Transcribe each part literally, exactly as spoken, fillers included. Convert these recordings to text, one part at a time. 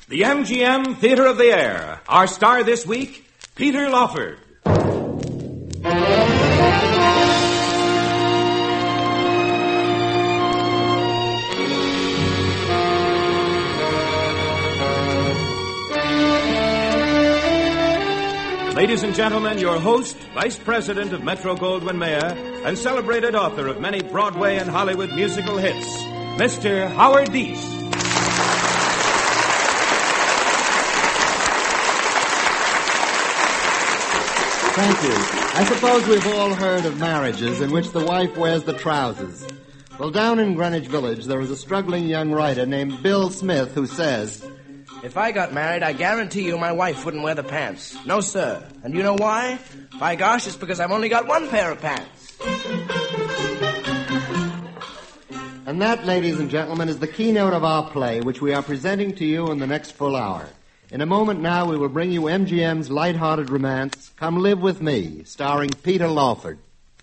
The M G M Theater of the Air. Our star this week, Peter Lawford. Ladies and gentlemen, your host, Vice President of Metro-Goldwyn-Mayer, and celebrated author of many Broadway and Hollywood musical hits, Mister Howard Deese. Thank you. I suppose we've all heard of marriages in which the wife wears the trousers. Well, down in Greenwich Village, there is a struggling young writer named Bill Smith who says, if I got married, I guarantee you my wife wouldn't wear the pants. No, sir. And you know why? By gosh, it's because I've only got one pair of pants. And that, ladies and gentlemen, is the keynote of our play, which we are presenting to you in the next full hour. In a moment now, we will bring you M G M's light-hearted romance, Come Live With Me, starring Peter Lawford.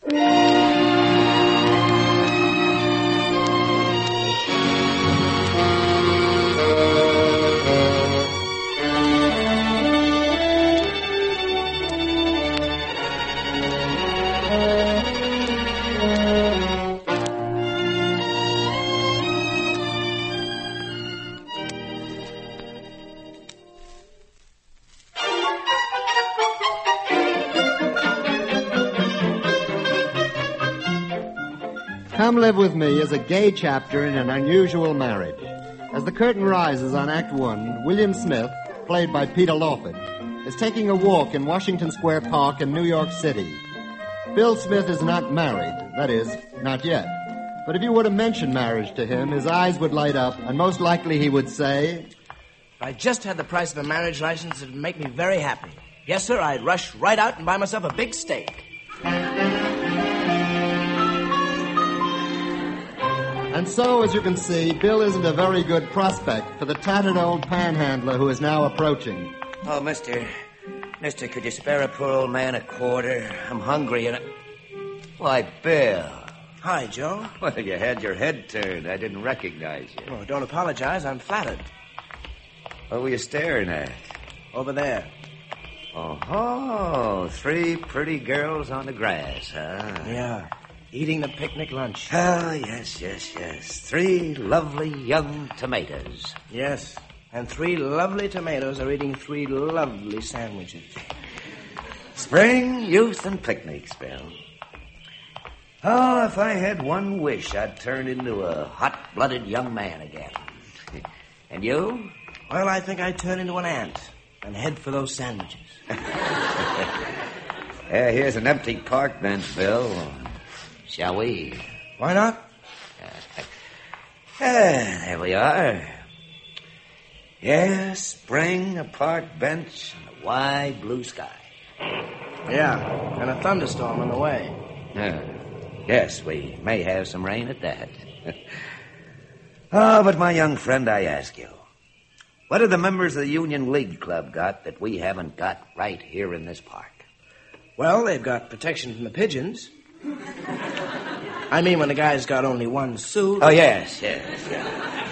Come Live With Me is a gay chapter in an unusual marriage. As the curtain rises on Act One, William Smith, played by Peter Lawford, is taking a walk in Washington Square Park in New York City. Bill Smith is not married, that is, not yet. But if you were to mention marriage to him, his eyes would light up, and most likely he would say, if I just had the price of a marriage license, it would make me very happy. Yes, sir, I'd rush right out and buy myself a big steak. And so, as you can see, Bill isn't a very good prospect for the tattered old panhandler who is now approaching. Oh, mister, mister, could you spare a poor old man a quarter? I'm hungry and... I... Why, Bill. Hi, Joe. Well, you had your head turned. I didn't recognize you. Oh, don't apologize. I'm flattered. What were you staring at? Over there. Oh, three pretty girls on the grass, huh? Yeah. Eating the picnic lunch. Oh, yes, yes, yes. Three lovely young tomatoes. Yes, and three lovely tomatoes are eating three lovely sandwiches. Spring, youth, and picnics, Bill. Oh, if I had one wish, I'd turn into a hot-blooded young man again. And you? Well, I think I'd turn into an ant and head for those sandwiches. Yeah, here's an empty park bench, Bill. Shall we? Why not? Uh, there we are. Yes, spring, a park bench, and a wide blue sky. Yeah, and a thunderstorm on the way. Uh, yes, we may have some rain at that. Oh, but my young friend, I ask you, what have the members of the Union League Club got that we haven't got right here in this park? Well, they've got protection from the pigeons. I mean when the guy's got only one suit. Oh, yes, yes, yes.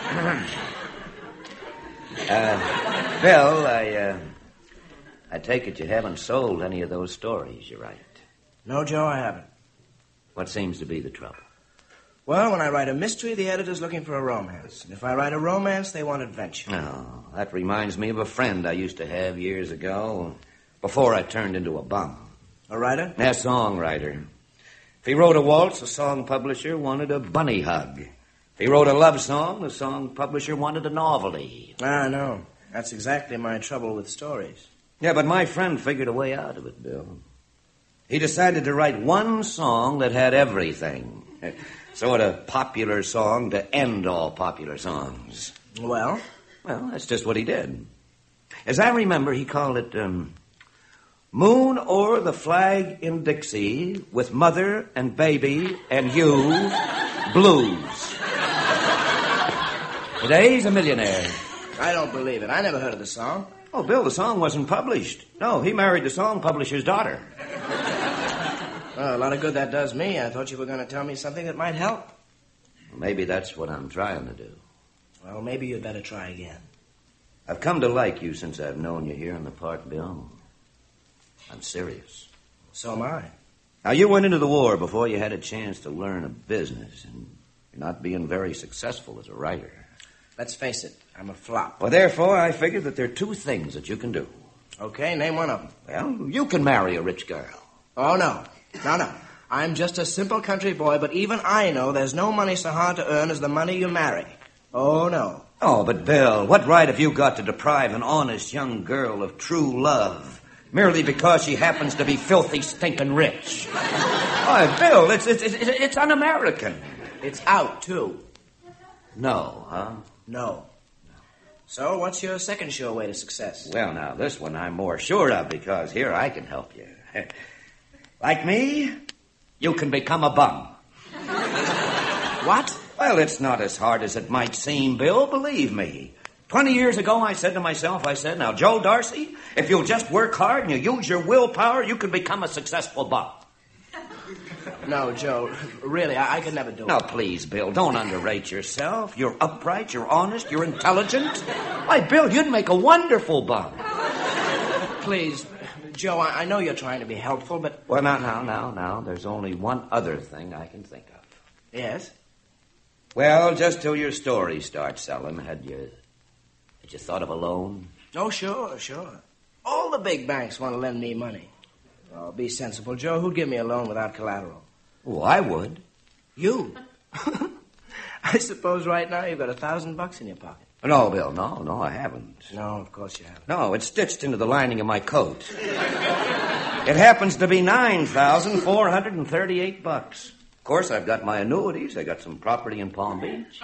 uh, Bill, I, uh, I take it you haven't sold any of those stories you write. No, Joe, I haven't. What seems to be the trouble? Well, when I write a mystery, the editor's looking for a romance. And if I write a romance, they want adventure. Oh, that reminds me of a friend I used to have years ago, before I turned into a bum. A writer? A songwriter. If he wrote a waltz, the song publisher wanted a bunny hug. If he wrote a love song, the song publisher wanted a novelty. Ah, no. That's exactly my trouble with stories. Yeah, but my friend figured a way out of it, Bill. He decided to write one song that had everything. Sort of popular song to end all popular songs. Well? Well, that's just what he did. As I remember, he called it, um... Moon o'er the flag in Dixie with mother and baby and you, blues. Today he's a millionaire. I don't believe it. I never heard of the song. Oh, Bill, the song wasn't published. No, he married the song publisher's daughter. Well, a lot of good that does me. I thought you were going to tell me something that might help. Maybe that's what I'm trying to do. Well, maybe you'd better try again. I've come to like you since I've known you here in the park, Bill. I'm serious. So am I. Now, you went into the war before you had a chance to learn a business, and you're not being very successful as a writer. Let's face it, I'm a flop. Well, therefore, I figured that there are two things that you can do. Okay, name one of them. Well, you can marry a rich girl. Oh, no. No, no. I'm just a simple country boy, but even I know there's no money so hard to earn as the money you marry. Oh, no. Oh, but Bill, what right have you got to deprive an honest young girl of true love merely because she happens to be filthy, stinking rich? Oh, Bill, it's, it's, it's, it's un-American. It's out, too. No, huh? No. So, what's your second sure way to success? Well, now, this one I'm more sure of because here I can help you. Like me, you can become a bum. What? Well, it's not as hard as it might seem, Bill, believe me. Twenty years ago, I said to myself, I said, now, Joe Darcy, if you'll just work hard and you use your willpower, you can become a successful bum. No, Joe, really, I, I could never do it. Now, please, Bill, don't underrate yourself. You're upright, you're honest, you're intelligent. Why, Bill, you'd make a wonderful bum. Please, Joe, I, I know you're trying to be helpful, but... Well, now, now, now, now, there's only one other thing I can think of. Yes? Well, just till your story starts selling, had you... Had you thought of a loan? Oh, sure, sure. All the big banks want to lend me money. Oh, be sensible, Joe. Who'd give me a loan without collateral? Oh, I would. You? I suppose right now you've got a thousand bucks in your pocket. No, Bill, no, no, I haven't. No, of course you haven't. No, it's stitched into the lining of my coat. It happens to be nine thousand four hundred and thirty-eight bucks. Of course, I've got my annuities. I got some property in Palm Beach.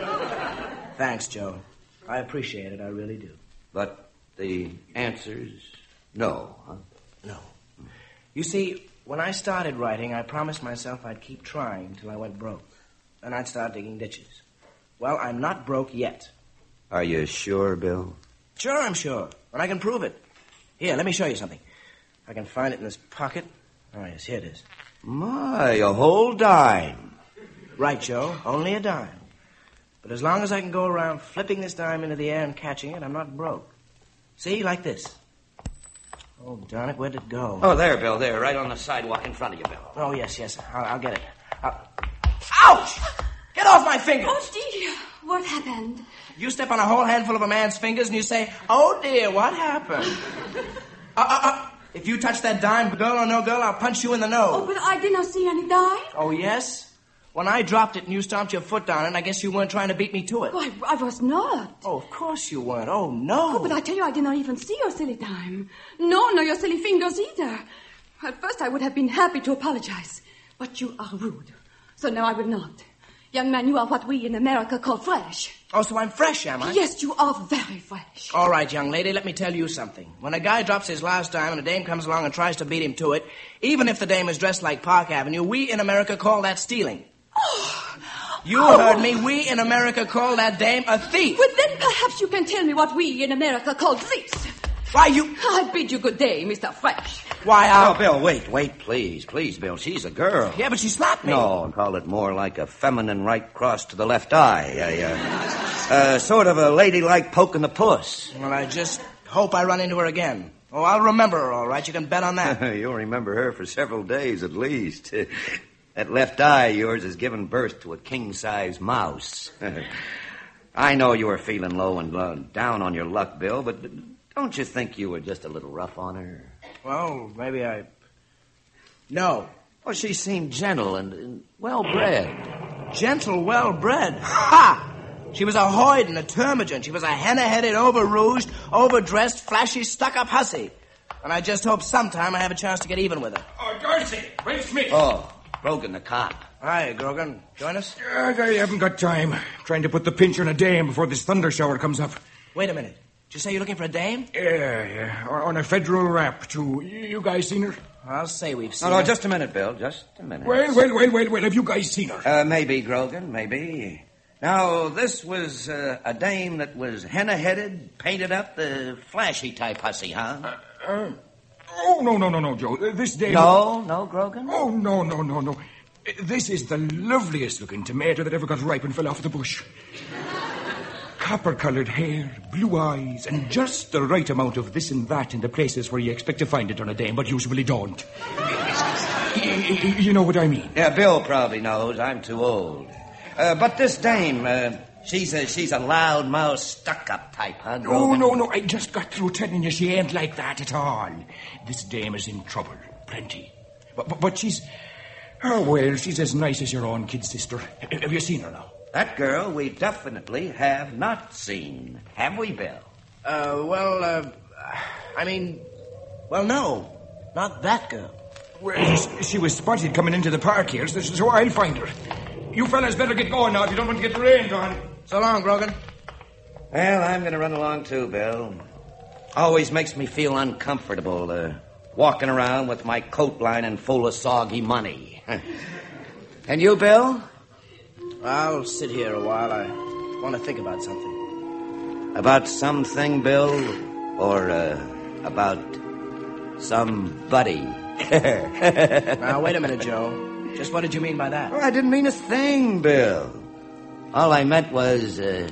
Thanks, Joe. I appreciate it. I really do. But the answer's no, huh? No. You see, when I started writing, I promised myself I'd keep trying till I went broke. Then I'd start digging ditches. Well, I'm not broke yet. Are you sure, Bill? Sure, I'm sure. But I can prove it. Here, let me show you something. I can find it in this pocket. Oh, yes, here it is. My, a whole dime. Right, Joe. Only a dime. But as long as I can go around flipping this dime into the air and catching it, I'm not broke. See, like this. Oh, darn it, where'd it go? Oh, there, Bill, there, right on the sidewalk in front of you, Bill. Oh, yes, yes, I'll, I'll get it. I'll... Ouch! Get off my fingers! Oh, dear, what happened? You step on a whole handful of a man's fingers and you say, oh, dear, what happened? uh, uh, uh, if you touch that dime, girl or no girl, I'll punch you in the nose. Oh, but I did not see any dime. Oh, yes? When I dropped it and you stomped your foot down it, I guess you weren't trying to beat me to it. Oh, I, I was not. Oh, of course you weren't. Oh, no. Oh, but I tell you, I did not even see your silly dime. No, nor your silly fingers either. At first, I would have been happy to apologize. But you are rude. So now I will not. Young man, you are what we in America call fresh. Oh, so I'm fresh, am I? Yes, you are very fresh. All right, young lady, let me tell you something. When a guy drops his last dime and a dame comes along and tries to beat him to it, even if the dame is dressed like Park Avenue, we in America call that stealing. Oh. You oh. heard me. We in America call that dame a thief. Well, then perhaps you can tell me what we in America call thieves. Why, you... I bid you good day, Mister Fresh. Why, I... Oh, Bill, wait, wait, please, please, Bill. She's a girl. Yeah, but she slapped me. No, call it more like a feminine right cross to the left eye. A, uh, uh, sort of a ladylike poke in the puss. Well, I just hope I run into her again. Oh, I'll remember her, all right. You can bet on that. You'll remember her for several days at least. That left eye of yours has given birth to a king-size mouse. I know you were feeling low and low, down on your luck, Bill, but don't you think you were just a little rough on her? Well, maybe I... No. Well, she seemed gentle and, and well-bred. Gentle, well-bred? Ha! She was a hoyden, a termagant. She was a henna-headed, over-rouged, overdressed, flashy, stuck-up hussy. And I just hope sometime I have a chance to get even with her. Oh, Darcy, where's Smith? Oh, Grogan the cop. Hi, Grogan. Join us? Uh, I haven't got time. I'm trying to put the pinch on a dame before this thunder shower comes up. Wait a minute. Did you say you're looking for a dame? Yeah, yeah. On a federal rap, too. You guys seen her? I'll say we've seen No, no, her. just a minute, Bill. Just a minute. Well, well, well, well, well. Have you guys seen her? Uh, maybe, Grogan, maybe. Now, this was uh, a dame that was henna-headed, painted up, the flashy type hussy, huh? Uh, uh, oh, no, no, no, no, Joe. Uh, this dame... No, no, Grogan? Oh, no, no, no, no. This is the loveliest-looking tomato that ever got ripe and fell off the bush. Copper-colored hair, blue eyes, and just the right amount of this and that in the places where you expect to find it on a dame, but usually don't. You know what I mean? Yeah, Bill probably knows. I'm too old. Uh, but this dame, uh, she's a, she's a loud-mouthed, stuck-up type, huh, Grogan? No, no, no. I just got through telling you she ain't like that at all. This dame is in trouble. Plenty. But, but, but she's... Oh, well, she's as nice as your own kid sister. Have you seen her now? That girl we definitely have not seen. Have we, Bill? Uh, well, uh, I mean, well, no. Not that girl. Well, she, she was spotted coming into the park here, so, so I'll find her. You fellas better get going now if you don't want to get the rain on. So long, Grogan. Well, I'm going to run along too, Bill. Always makes me feel uncomfortable, uh, walking around with my coat lining full of soggy money. And you, Bill? I'll sit here a while. I want to think about something. About something, Bill? Or, uh, about somebody? Now, wait a minute, Joe. Just what did you mean by that? Oh, I didn't mean a thing, Bill. All I meant was, uh...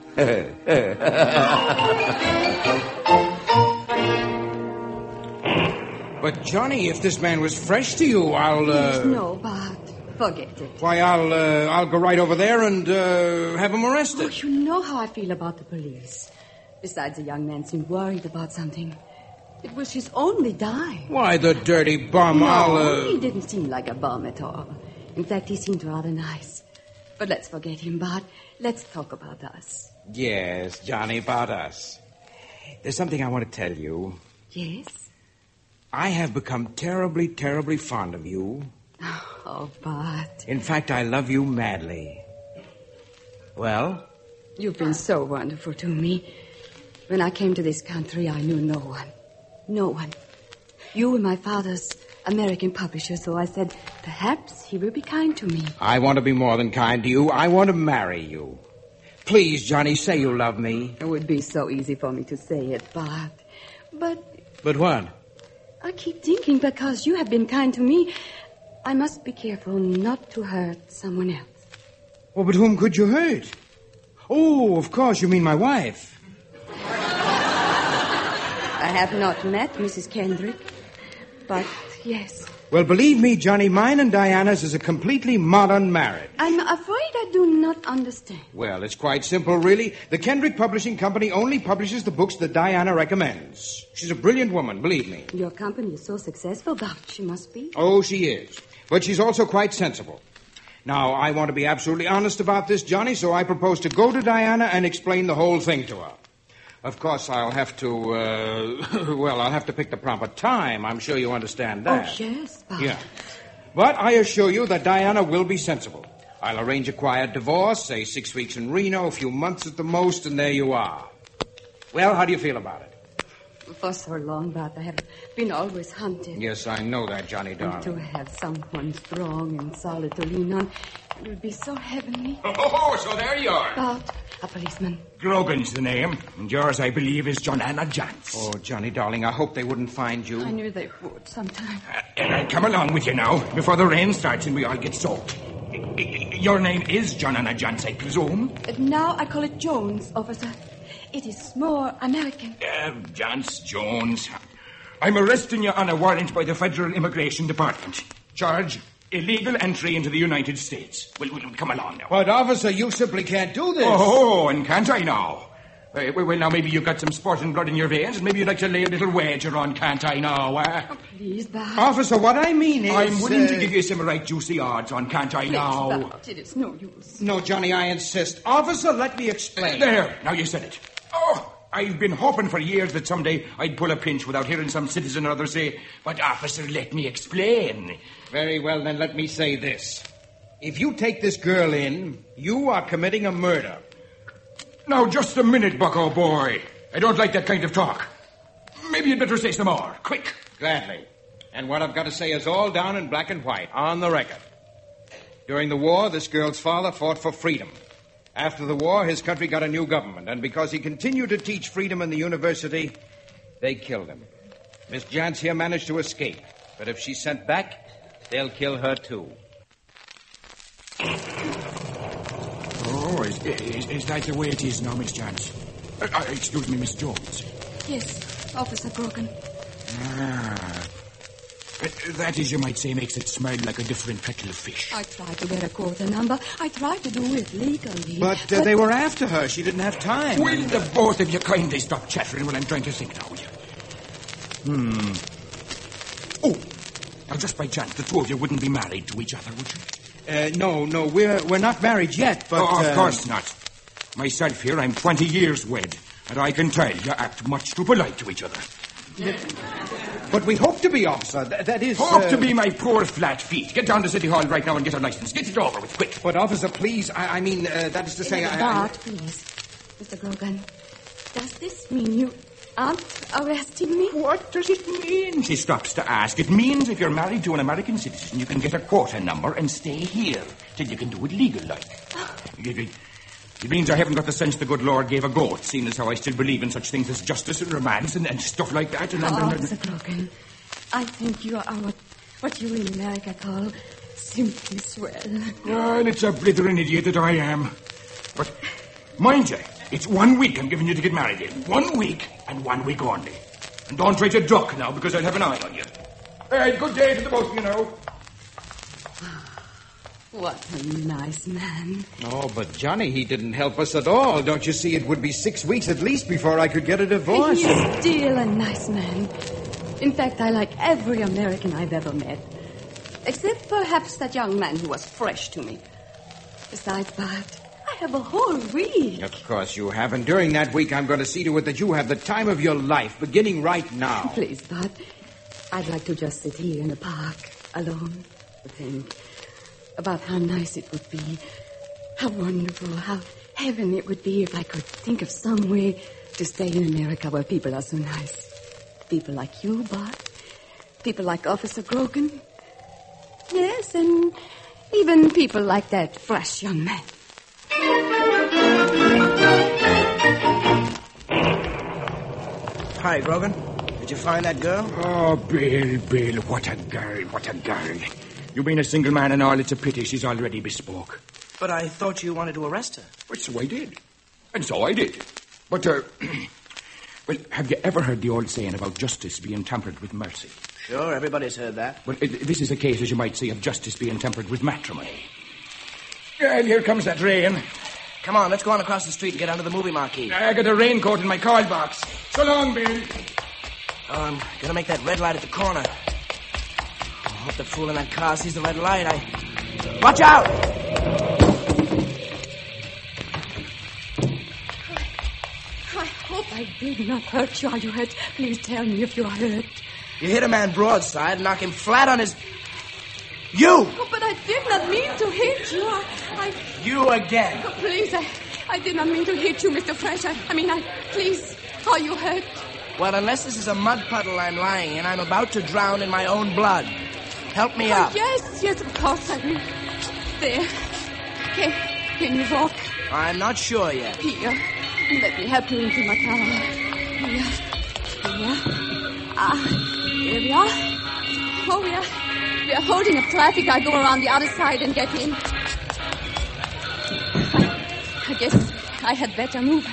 But, Johnny, if this man was fresh to you, I'll, uh... No, but forget it. Why, I'll, uh, I'll go right over there and, uh, have him arrested. Oh, you know how I feel about the police. Besides, the young man seemed worried about something. It was his only dime. Why, the dirty bum, no, I'll, uh... he didn't seem like a bum at all. In fact, he seemed rather nice. But let's forget him, Bart. Let's talk about us. Yes, Johnny, about us. There's something I want to tell you. Yes? I have become terribly, terribly fond of you. Oh, Bart. In fact, I love you madly. Well? You've been so wonderful to me. When I came to this country, I knew no one. No one. You were my father's American publisher, so I said, perhaps he will be kind to me. I want to be more than kind to you. I want to marry you. Please, Johnny, say you love me. It would be so easy for me to say it, Bart. But... But what? I keep thinking because you have been kind to me, I must be careful not to hurt someone else. Oh, but whom could you hurt? Oh, of course, you mean my wife. I have not met Missus Kendrick, but yes. Well, believe me, Johnny, mine and Diana's is a completely modern marriage. I'm afraid I do not understand. Well, it's quite simple, really. The Kendrick Publishing Company only publishes the books that Diana recommends. She's a brilliant woman, believe me. Your company is so successful, but she must be. Oh, she is. But she's also quite sensible. Now, I want to be absolutely honest about this, Johnny, so I propose to go to Diana and explain the whole thing to her. Of course, I'll have to, uh, well, I'll have to pick the proper time. I'm sure you understand that. Oh, yes, Bob. Yeah. But I assure you that Diana will be sensible. I'll arrange a quiet divorce, say six weeks in Reno, a few months at the most, and there you are. Well, how do you feel about it? For so long, but I have been always hunted. Yes, I know that, Johnny, darling. And to have someone strong and solid to lean on, it would be so heavenly. Oh, so there you are. But a policeman. Grogan's the name, and yours, I believe, is Joanna Jantz. Oh, Johnny, darling, I hope they wouldn't find you. I knew they would sometime. Uh, and I'll come along with you now, before the rain starts and we all get soaked. Your name is Joanna Jantz, I presume? But now I call it Jones, officer. It is more American. Uh, Jantz Jones. I'm arresting you on a warrant by the Federal Immigration Department. Charge, illegal entry into the United States. Well, well, come along now. But, officer, you simply can't do this. Oh, and can't I now? Uh, well, well, now, maybe you've got some sporting blood in your veins, and maybe you'd like to lay a little wager on can't I now, eh? Oh, please, Bart. Officer, what I mean is... I'm willing uh... to give you some right juicy odds on can't I Please, now. Bart, it is no use. No, Johnny, I insist. Officer, let me explain. There, now you said it. Oh, I've been hoping for years that someday I'd pull a pinch without hearing some citizen or other say, but, officer, let me explain. Very well, then let me say this. If you take this girl in, you are committing a murder. Now, just a minute, bucko boy. I don't like that kind of talk. Maybe you'd better say some more. Quick. Gladly. And what I've got to say is all down in black and white, on the record. During the war, this girl's father fought for freedom. After the war, his country got a new government, and because he continued to teach freedom in the university, they killed him. Miss Jantz here managed to escape, but if she's sent back, they'll kill her too. Oh, Oh, is, is, is that the way it is now, Miss Jones? Uh, uh, excuse me, Miss Jones. Yes, Officer Grogan. Ah. Uh, that is, you might say, makes it smell like a different kettle of fish. I tried to get a quarter number. I tried to do it legally. But, uh, but they were after her. She didn't have time. Will the both of you kindly stop chattering when I'm trying to think now, will you? Hmm. Oh, now just by chance, the two of you wouldn't be married to each other, would you? Uh, no, no, we're we're not married yet, but... Oh, of uh, course not. Myself here, I'm twenty years wed, and I can tell you act much too polite to each other. But we hope to be, officer. Th- that is... Hope uh, to be my poor flat feet. Get down to City Hall right now and get a license. Get it over with, quick. But, officer, please, I, I mean, uh, that is to say... I, I, Bart, please. Mister Grogan, does this mean you aren't arresting me? What does it mean? She stops to ask. It means if you're married to an American citizen, you can get a quota number and stay here till you can do it legal-like. It, it, it means I haven't got the sense the good Lord gave a goat, seeing as how I still believe in such things as justice and romance and, and stuff like that. And, and, Oh, and, and, Mister Grogan, I think you are what, what you in America call simply swell. Well, it's a blithering idiot that I am. But mind you, it's one week I'm giving you to get married in. One week and one week only. And don't try to duck now, because I'll have an eye on you. Hey, good day to the both of you now. What a nice man. Oh, but Johnny, he didn't help us at all. Don't you see, it would be six weeks at least before I could get a divorce. He's still a nice man. In fact, I like every American I've ever met. Except perhaps that young man who was fresh to me. Besides, Bart, I have a whole week. Of course you have, and during that week I'm going to see to it that you have the time of your life, beginning right now. Please, Bart, I'd like to just sit here in the park, alone, to think about how nice it would be, how wonderful, how heaven it would be if I could think of some way to stay in America where people are so nice. People like you, Bart. People like Officer Grogan. Yes, and even people like that fresh young man. Hi, Grogan. Did you find that girl? Oh, Bill, Bill, what a girl, what a girl. You being a single man and all, it's a pity she's already bespoke. But I thought you wanted to arrest her. But so I did. And so I did. But, uh, well, have you ever heard the old saying about justice being tempered with mercy? Sure, everybody's heard that. Well, it, this is a case, as you might say, of justice being tempered with matrimony. Well, here comes that rain. Come on, let's go on across the street and get under the movie marquee. I got a raincoat in my call box. So long, Bill. Oh, I'm gonna make that red light at the corner. I hope the fool in that car sees the red light. I... Watch out! I hope I did not hurt you. Are you hurt? Please tell me if you are hurt. You hit a man broadside and knock him flat on his... You! Oh, but I did not mean to hit you. I... I... You again. Oh, please, I... I did not mean to hit you, Mister French. I, I mean, I... Please, are you hurt? Well, unless this is a mud puddle I'm lying in, I'm about to drown in my own blood. Help me up. Oh, yes, yes, of course I will. There. Can, can you walk? I'm not sure yet. Here. Let me help you into my car. Here. Here. Ah, here we are. Oh, we are... We are holding up traffic. I go around the other side and get in. I, I guess I had better move.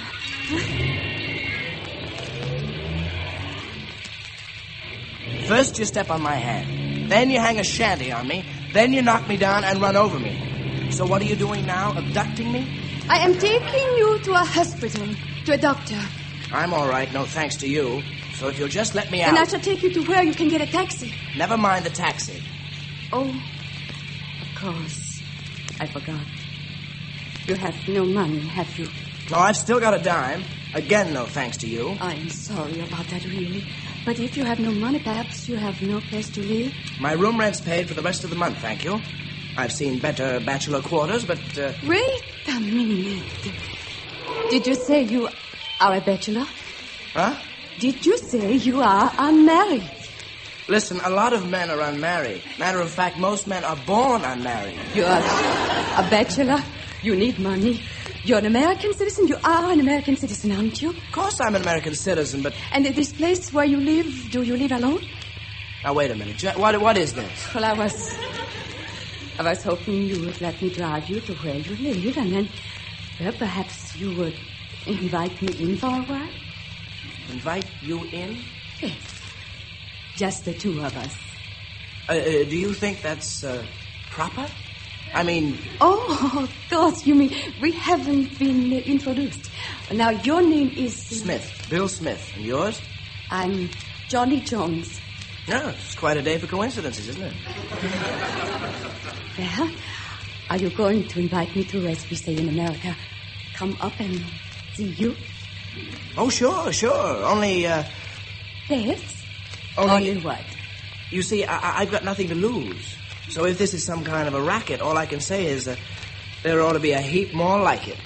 First you step on my hand. Then you hang a shanty on me. Then you knock me down and run over me. So what are you doing now? Abducting me? I am taking you to a hospital, to a doctor. I'm all right, no thanks to you. So if you'll just let me out... And I shall take you to where you can get a taxi. Never mind the taxi. Oh, of course. I forgot. You have no money, have you? No, I've still got a dime. Again, no thanks to you. I'm sorry about that, really. But if you have no money, perhaps you have no place to live? My room rent's paid for the rest of the month, thank you. I've seen better bachelor quarters, but... Uh... Wait a minute. Did you say you are a bachelor? Huh? Did you say you are unmarried? Listen, a lot of men are unmarried. Matter of fact, most men are born unmarried. You are a bachelor? You need money. You're an American citizen? You are an American citizen, aren't you? Of course I'm an American citizen, but... And in this place where you live, do you live alone? Now, wait a minute. What, what is this? Well, I was... I was hoping you would let me drive you to where you live, and then Well, perhaps you would invite me in for a while? Invite you in? Yes. Just the two of us. Uh, uh, do you think that's uh, proper? I mean... Oh, of course, you mean we haven't been uh, introduced. Now, your name is... Smith. Bill Smith. And yours? I'm Johnny Jones. Yeah, it's quite a day for coincidences, isn't it? Well, are you going to invite me to, as we say in America, come up and see you? Oh, sure, sure. Only, uh... Yes? Only, Only what? You see, I- I've got nothing to lose. So if this is some kind of a racket, all I can say is that there ought to be a heap more like it.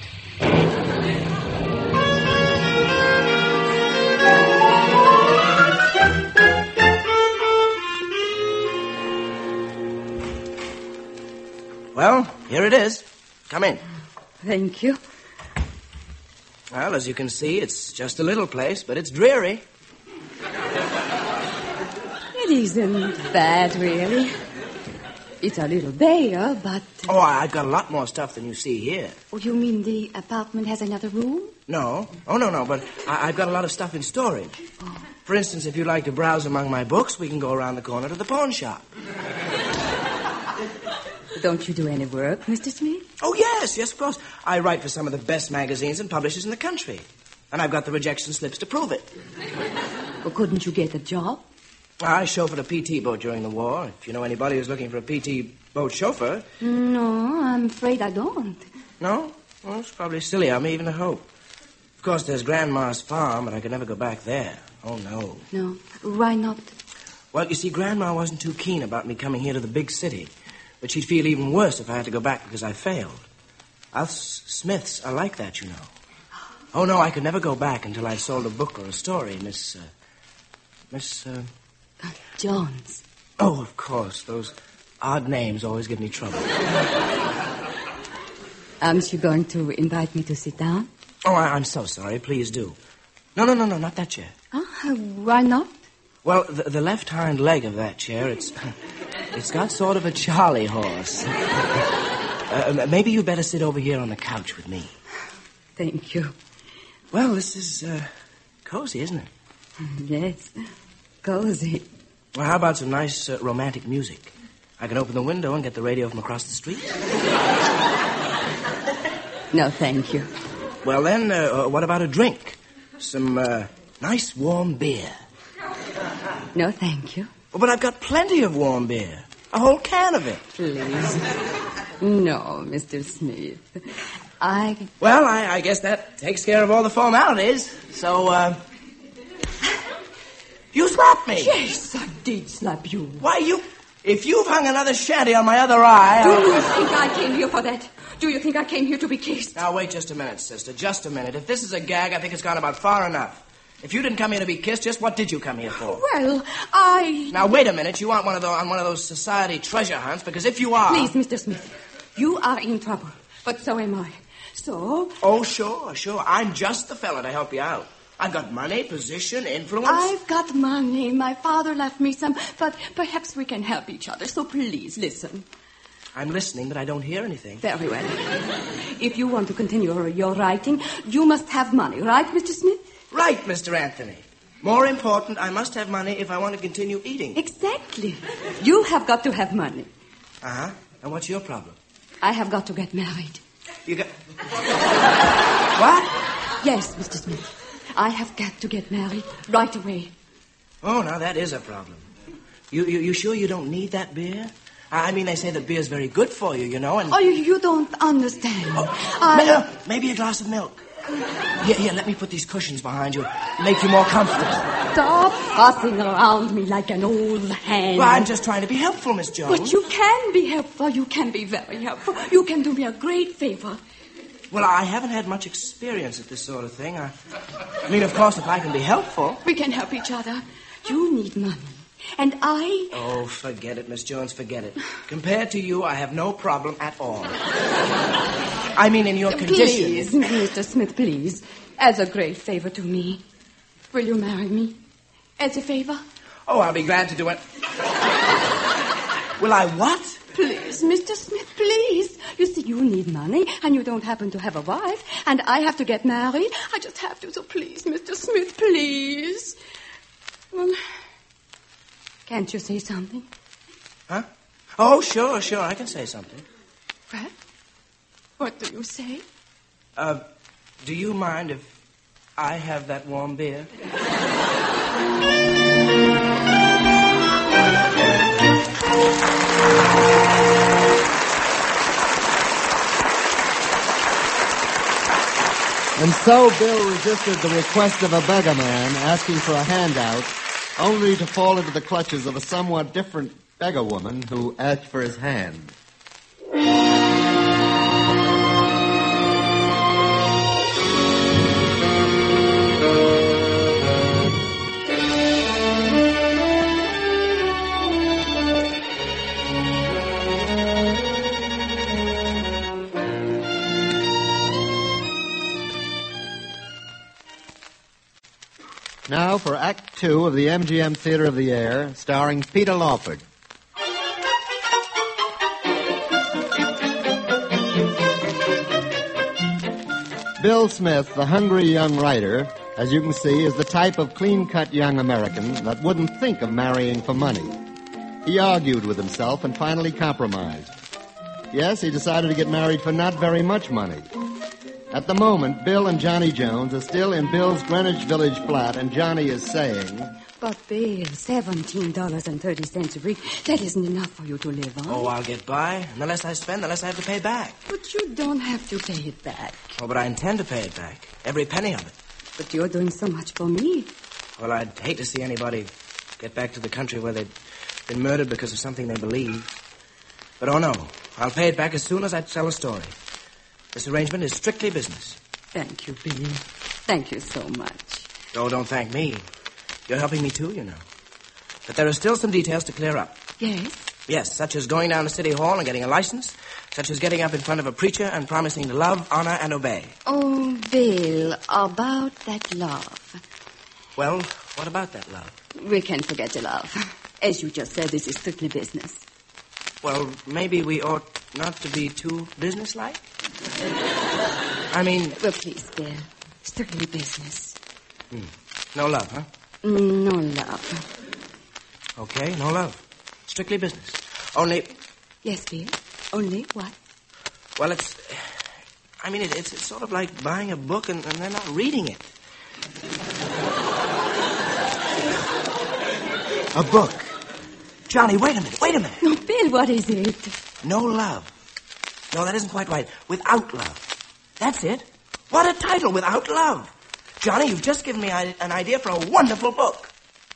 Well, here it is. Come in. Thank you. Well, as you can see, it's just a little place, but it's dreary. It isn't bad, really. It's a little bare, but... Oh, I've got a lot more stuff than you see here. Oh, you mean the apartment has another room? No. Oh, no, no, but I- I've got a lot of stuff in storage. Oh. For instance, if you'd like to browse among my books, we can go around the corner to the pawn shop. Don't you do any work, Mister Smith? Oh, yes, yes, of course. I write for some of the best magazines and publishers in the country. And I've got the rejection slips to prove it. Well, couldn't you get a job? I chauffeured a P T boat during the war. If you know anybody who's looking for a P T boat chauffeur... No, I'm afraid I don't. No? Well, it's probably silly of me even to hope. Of course, there's Grandma's farm, but I could never go back there. Oh, no. No. Why not? Well, you see, Grandma wasn't too keen about me coming here to the big city. But she'd feel even worse if I had to go back because I failed. Us Smiths are like that, you know. Oh, no, I could never go back until I'd sold a book or a story, Miss... Uh, Miss... Uh... Uh, Jones. Oh, of course. Those odd names always give me trouble. Aren't you going to invite me to sit down? Oh, I- I'm so sorry. Please do. No, no, no, no, not that chair. Uh, why not? Well, the, the left hind leg of that chair, it's... It's got sort of a Charlie horse. uh, maybe you better sit over here on the couch with me. Thank you. Well, this is uh, cozy, isn't it? Yes, cozy. Well, how about some nice uh, romantic music? I can open the window and get the radio from across the street. No, thank you. Well, then, uh, what about a drink? Some uh, nice warm beer. No, thank you. Well, but I've got plenty of warm beer. A whole can of it. Please. No, Mister Smith. I... Well, I, I guess that takes care of all the formalities. So, uh... you slapped me. Yes, I did slap you. Why, you... If you've hung another shanty on my other eye... Do I'll... you think I came here for that? Do you think I came here to be kissed? Now, wait just a minute, sister. Just a minute. If this is a gag, I think it's gone about far enough. If you didn't come here to be kissed, just what did you come here for? Well, I... Now, wait a minute. You aren't one of those, on one of those society treasure hunts, because if you are... Please, Mister Smith, you are in trouble, but so am I. So... Oh, sure, sure. I'm just the fella to help you out. I've got money, position, influence. I've got money. My father left me some, but perhaps we can help each other, so please listen. I'm listening, but I don't hear anything. Very well. If you want to continue your, your writing, you must have money, right, Mister Smith? Right, Mister Anthony. More important, I must have money if I want to continue eating. Exactly. You have got to have money. Uh-huh. And what's your problem? I have got to get married. You got... What? Yes, Mister Smith. I have got to get married right away. Oh, now that is a problem. You, you, you sure you don't need that beer? I mean, they say that beer's very good for you, you know, and... Oh, you, you don't understand. Oh, I... ma- uh, maybe a glass of milk. Here, here, let me put these cushions behind you. Make you more comfortable. Stop fussing around me like an old hand. Well, I'm just trying to be helpful, Miss Jones. But you can be helpful. You can be very helpful. You can do me a great favor. Well, I haven't had much experience at this sort of thing. I, I mean, of course, if I can be helpful... We can help each other. You need money. And I... Oh, forget it, Miss Jones, forget it. Compared to you, I have no problem at all. I mean, in your condition... Please, Mister Smith, please. As a great favor to me. Will you marry me? As a favor? Oh, I'll be glad to do it. Will I what? Please, Please, Mister Smith, please. You see, you need money, and you don't happen to have a wife, and I have to get married. I just have to, so please, Mister Smith, please. Well, can't you say something? Huh? Oh, sure, sure, I can say something. Well, what do you say? Uh, do you mind if I have that warm beer? And so Bill resisted the request of a beggar man asking for a handout, only to fall into the clutches of a somewhat different beggar woman who asked for his hand. Now for Act Two of the M G M Theater of the Air, starring Peter Lawford. Bill Smith, the hungry young writer, as you can see, is the type of clean-cut young American that wouldn't think of marrying for money. He argued with himself and finally compromised. Yes, he decided to get married for not very much money. At the moment, Bill and Johnny Jones are still in Bill's Greenwich Village flat, and Johnny is saying... But, Bill, seventeen dollars and thirty cents a week, that isn't enough for you to live on. Oh, I'll get by. And the less I spend, the less I have to pay back. But you don't have to pay it back. Oh, but I intend to pay it back. Every penny of it. But you're doing so much for me. Well, I'd hate to see anybody get back to the country where they'd been murdered because of something they believed. But, oh, no. I'll pay it back as soon as I tell a story. This arrangement is strictly business. Thank you, Billy. Thank you so much. Oh, don't thank me. You're helping me, too, you know. But there are still some details to clear up. Yes? Yes, such as going down to City Hall and getting a license, such as getting up in front of a preacher and promising to love, honor, and obey. Oh, Bill, about that love. Well, what about that love? We can forget the love. As you just said, this is strictly business. Well, maybe we ought not to be too businesslike? I mean... Well, please, Bill. Strictly business. Hmm. No love, huh? No love. Okay, no love. Strictly business. Only... Yes, Bill? Only what? Well, it's... I mean, it, it's, it's sort of like buying a book and, and then not reading it. A book. Johnny, wait a minute, wait a minute. No, Bill, what is it? No love. No, that isn't quite right. Without love. That's it. What a title, Without Love. Johnny, you've just given me an idea for a wonderful book.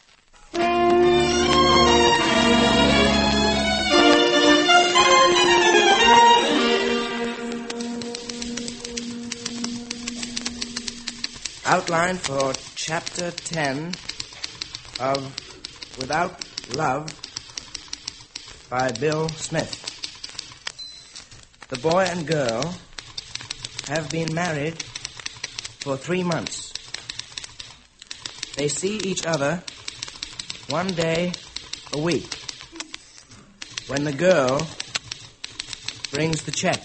Outline for Chapter ten of Without Love by Bill Smith. The boy and girl have been married for three months. They see each other one day a week when the girl brings the check.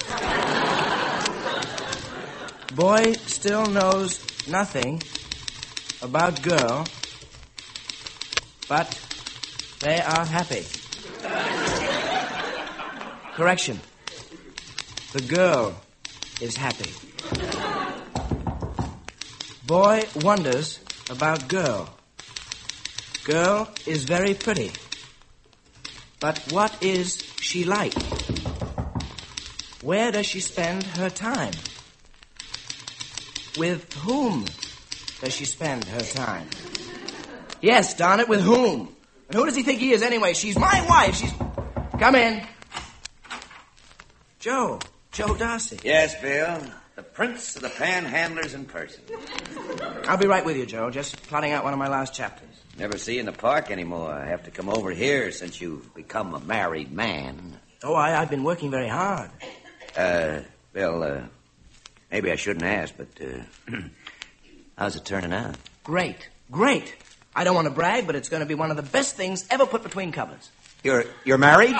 Boy still knows nothing about girl, but they are happy. Correction. The girl is happy. Boy wonders about girl. Girl is very pretty. But what is she like? Where does she spend her time? With whom does she spend her time? Yes, darn it, with whom? And who does he think he is anyway? She's my wife. She's... Come in. Joe. Joe Darcy. Yes, Bill. The prince of the panhandlers in person. I'll be right with you, Joe. Just plotting out one of my last chapters. Never see you in the park anymore. I have to come over here since you've become a married man. Oh, I, I've been working very hard. Uh, Bill, uh, maybe I shouldn't ask, but, uh, how's it turning out? Great. Great. I don't want to brag, but it's going to be one of the best things ever put between covers. Your, your marriage?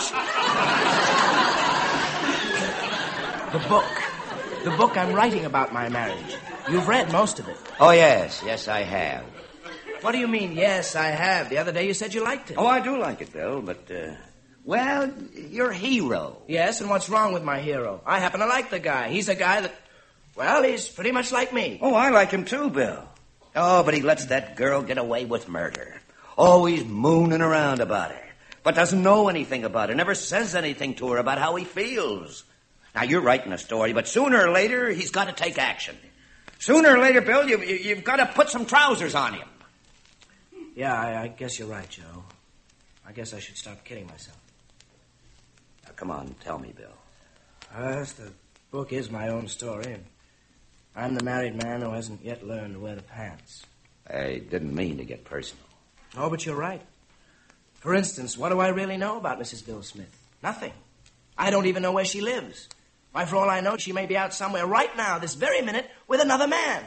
The book. The book I'm writing about my marriage. You've read most of it. Oh, yes. Yes, I have. What do you mean, yes, I have? The other day you said you liked it. Oh, I do like it, Bill, but, uh, well, you're a hero. Yes, and what's wrong with my hero? I happen to like the guy. He's a guy that, well, he's pretty much like me. Oh, I like him too, Bill. Oh, but he lets that girl get away with murder. Always mooning around about her. But doesn't know anything about her. Never says anything to her about how he feels. Now, you're writing a story, but sooner or later, he's got to take action. Sooner or later, Bill, you, you, you've got to put some trousers on him. Yeah, I, I guess you're right, Joe. I guess I should stop kidding myself. Now, come on, tell me, Bill. Yes, the book is my own story, and I'm the married man who hasn't yet learned to wear the pants. I didn't mean to get personal. Oh, but you're right. For instance, what do I really know about Missus Bill Smith? Nothing. I don't even know where she lives. Why, for all I know, she may be out somewhere right now, this very minute, with another man.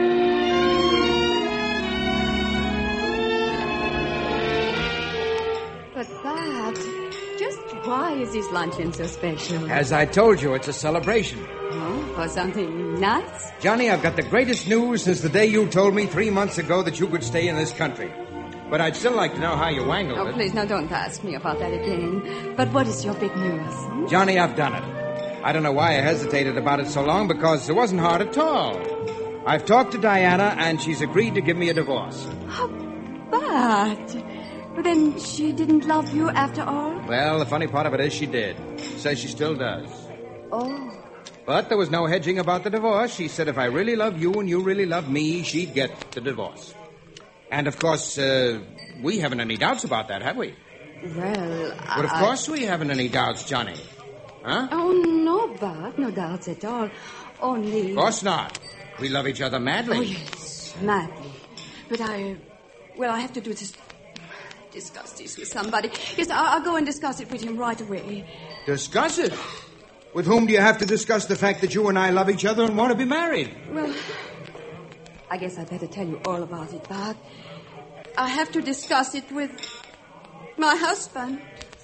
But, Bob, just why is this luncheon so special? As I told you, it's a celebration. Oh, for something nice? Johnny, I've got the greatest news since the day you told me three months ago that you could stay in this country. But I'd still like to know how you wangled Oh, it. please, now don't ask me about that again. But what is your big news? Hmm? Johnny, I've done it. I don't know why I hesitated about it so long, because it wasn't hard at all. I've talked to Diana, and she's agreed to give me a divorce. How bad. But then she didn't love you after all? Well, the funny part of it is she did. Says she still does. Oh. But there was no hedging about the divorce. She said if I really love you and you really love me, she'd get the divorce. And, of course, uh, we haven't any doubts about that, have we? Well, But, of I... course, we haven't any doubts, Johnny. Huh? Oh, no, Bart, no doubts at all. Only... Of course not. We love each other madly. Oh, yes, madly. But I... Well, I have to do this... Discuss this with somebody. Yes, I'll, I'll go and discuss it with him right away. Discuss it? With whom do you have to discuss the fact that you and I love each other and want to be married? Well, I guess I'd better tell you all about it, Bart. I have to discuss it with my husband.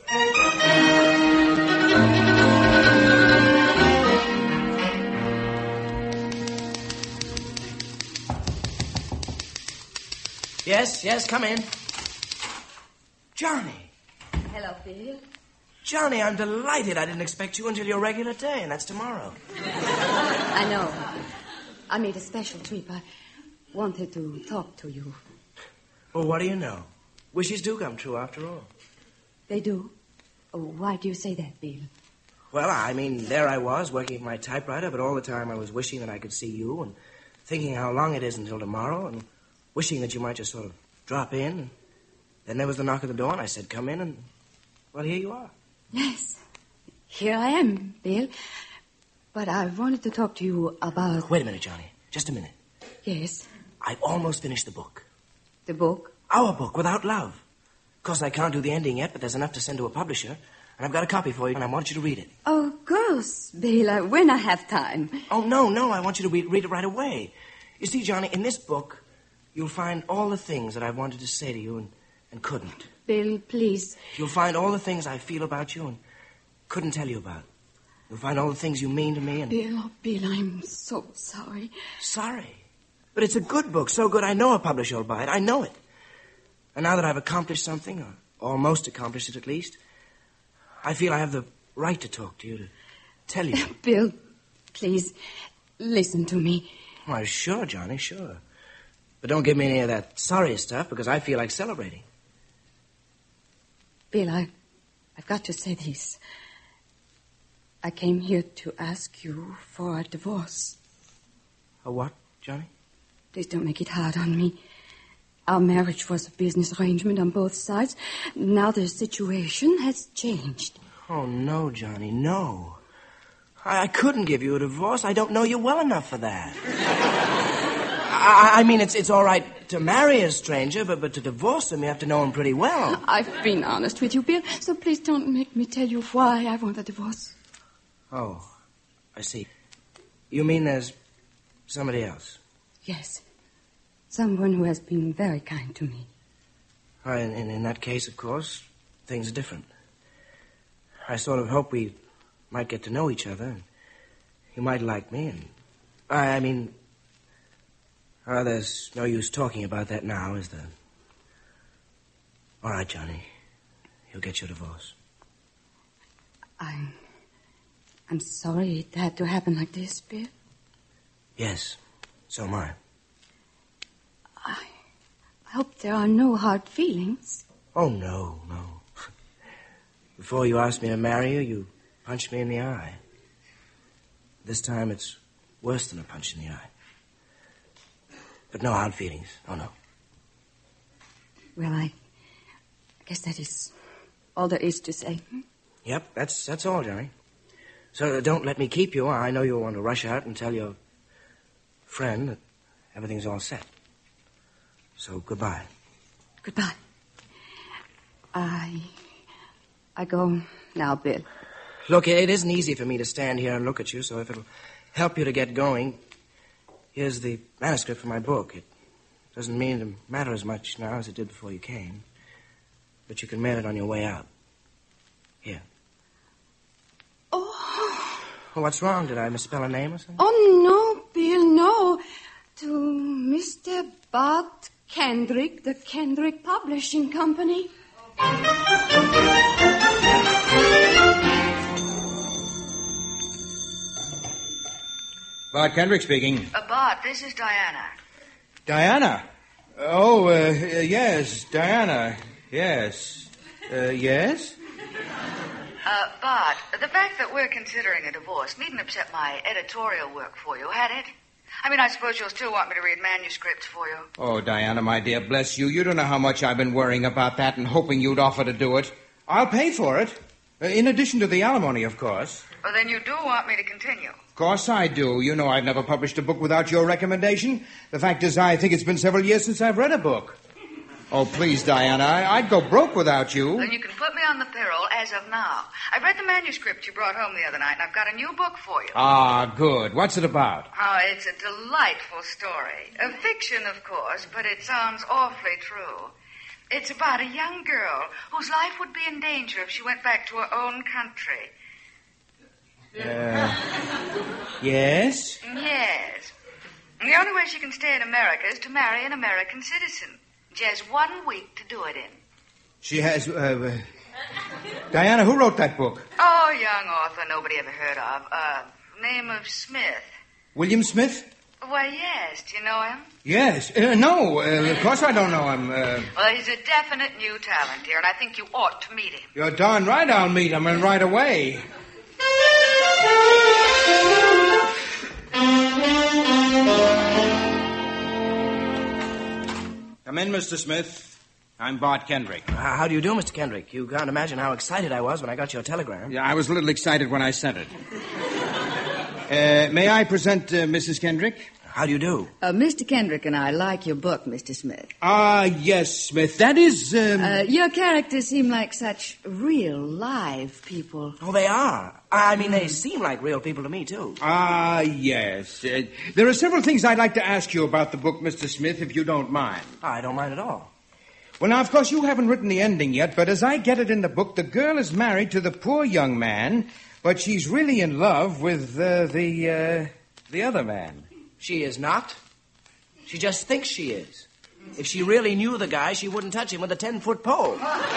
Yes, yes, come in. Johnny. Hello, Bill. Johnny, I'm delighted. I didn't expect you until your regular day, and that's tomorrow. I know. I made a special trip. I wanted to talk to you. Well, what do you know? Wishes do come true, after all. They do? Oh, why do you say that, Bill? Well, I mean, there I was, working at my typewriter, but all the time I was wishing that I could see you and thinking how long it is until tomorrow and wishing that you might just sort of drop in. And then there was the knock at the door, and I said, come in, and, well, here you are. Yes. Here I am, Bill. But I wanted to talk to you about... Wait a minute, Johnny. Just a minute. Yes? I've almost finished the book. The book? Our book, Without Love. Of course, I can't do the ending yet, but there's enough to send to a publisher. And I've got a copy for you, and I want you to read it. Of course, Bill, uh, when I have time. Oh, no, no, I want you to read, read it right away. You see, Johnny, in this book, you'll find all the things that I wanted to say to you and, and couldn't. Bill, please. You'll find all the things I feel about you and couldn't tell you about. You'll find all the things you mean to me and... Bill, oh, Bill, I'm so sorry. Sorry? But it's a good book, so good I know a publisher will buy it. I know it. And now that I've accomplished something, or almost accomplished it at least, I feel I have the right to talk to you, to tell you. Bill, please, listen to me. Why, sure, Johnny, sure. But don't give me any of that sorry stuff, because I feel like celebrating. Bill, I, I've got to say this. I came here to ask you for a divorce. A what, Johnny? Please don't make it hard on me. Our marriage was a business arrangement on both sides. Now the situation has changed. Oh, no, Johnny, no. I, I couldn't give you a divorce. I don't know you well enough for that. I, I mean, it's it's all right to marry a stranger, but, but to divorce him, you have to know him pretty well. I've been honest with you, Bill, so please don't make me tell you why I want a divorce. Oh, I see. You mean there's somebody else? Yes. Someone who has been very kind to me. Uh, in, in, in that case, of course, things are different. I sort of hoped we might get to know each other. And you might like me, and... I, I mean... Oh, there's no use talking about that now, is there? All right, Johnny. You'll get your divorce. I'm... I'm sorry it had to happen like this, Bill. Yes, so am I. I... I hope there are no hard feelings. Oh, no, no. Before you asked me to marry you, you punched me in the eye. This time it's worse than a punch in the eye. But no hard feelings. Oh, no. Well, I... I guess that is all there is to say. Hmm? Yep, that's that's all, Johnny. So don't let me keep you. I know you'll want to rush out and tell your friend that everything's all set. So goodbye. Goodbye. I... I go now, Bill. Look, it isn't easy for me to stand here and look at you, so if it'll help you to get going, here's the manuscript for my book. It doesn't mean to matter as much now as it did before you came, but you can mail it on your way out. Here. Oh. Well, what's wrong? Did I misspell a name or something? Oh, no, Bill, no. To Mister Bart Kendrick, the Kendrick Publishing Company. Bart Kendrick speaking. Uh, Bart, this is Diana. Diana? Oh, uh, yes, Diana. Yes. Uh, yes? Uh, Bart, the fact that we're considering a divorce needn't upset my editorial work for you, had it? I mean, I suppose you'll still want me to read manuscripts for you. Oh, Diana, my dear, bless you. You don't know how much I've been worrying about that and hoping you'd offer to do it. I'll pay for it. Uh, in addition to the alimony, of course. Well, then you do want me to continue. Of course I do. You know I've never published a book without your recommendation. The fact is, I think it's been several years since I've read a book. Oh, please, Diana, I- I'd go broke without you. Then you can put me on the payroll as of now. I've read the manuscript you brought home the other night, and I've got a new book for you. Ah, good. What's it about? Oh, it's a delightful story. A fiction, of course, but it sounds awfully true. It's about a young girl whose life would be in danger if she went back to her own country. Uh, yes? Yes. And the only way she can stay in America is to marry an American citizen. She has one week to do it in. She has... Uh, uh, Diana, who wrote that book? Oh, a young author nobody ever heard of. Uh, name of Smith. William Smith? Why, yes. Do you know him? Yes. Uh, no, uh, of course I don't know him. Uh, Well, he's a definite new talent here, and I think you ought to meet him. you're darn right I'll meet him, and right away. Come in, Mister Smith. I'm Bart Kendrick. Uh, how do you do, Mister Kendrick? You can't imagine how excited I was when I got your telegram. Yeah, I was a little excited when I sent it. Uh, may I present uh, Missus Kendrick? How do you do? Uh, Mister Kendrick and I like your book, Mister Smith. Ah, yes, Smith. That is... Um... Uh, your characters seem like such real, live people. Oh, they are. I mean, they seem like real people to me, too. Ah, yes. Uh, there are several things I'd like to ask you about the book, Mister Smith, if you don't mind. I don't mind at all. Well, now, of course, you haven't written the ending yet, but as I get it in the book, the girl is married to the poor young man, but she's really in love with uh, the, uh, the other man. She is not. She just thinks she is. If she really knew the guy, she wouldn't touch him with a ten-foot pole.